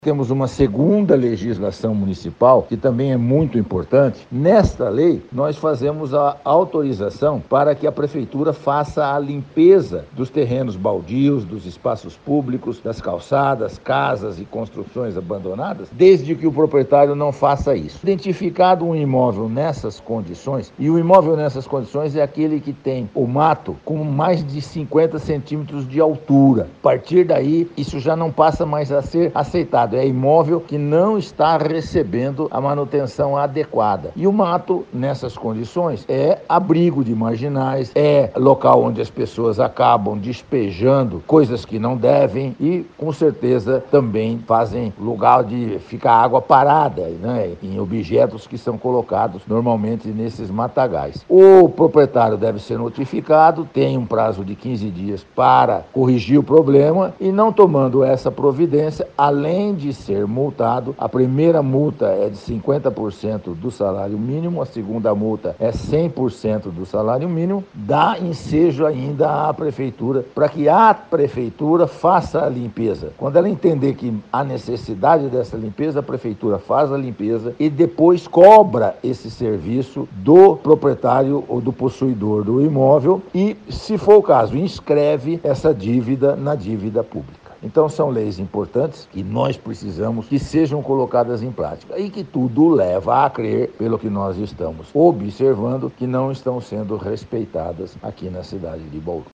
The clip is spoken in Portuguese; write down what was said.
Temos uma segunda legislação municipal, que também é muito importante. Nesta lei, nós fazemos a autorização para que a prefeitura faça a limpeza dos terrenos baldios, dos espaços públicos, das calçadas, casas e construções abandonadas, desde que o proprietário não faça isso. Identificado um imóvel nessas condições, e o imóvel nessas condições é aquele que tem o mato com mais de 50 centímetros de altura. A partir daí, isso já não passa mais a ser aceitado. É imóvel que não está recebendo a manutenção adequada. E o mato, nessas condições, é abrigo de marginais, é local onde as pessoas acabam despejando coisas que não devem e, com certeza, também fazem lugar de ficar água parada, né, em objetos que são colocados normalmente nesses matagais. O proprietário deve ser notificado, tem um prazo de 15 dias para corrigir o problema e, não tomando essa providência, além de ser multado, a primeira multa é de 50% do salário mínimo, a segunda multa é 100% do salário mínimo, dá ensejo ainda à prefeitura para que a prefeitura faça a limpeza. Quando ela entender que há necessidade dessa limpeza, a prefeitura faz a limpeza e depois cobra esse serviço do proprietário ou do possuidor do imóvel e, se for o caso, inscreve essa dívida na dívida pública. Então, são leis importantes que nós precisamos que sejam colocadas em prática e que tudo leva a crer, pelo que nós estamos observando, que não estão sendo respeitadas aqui na cidade de Bauru.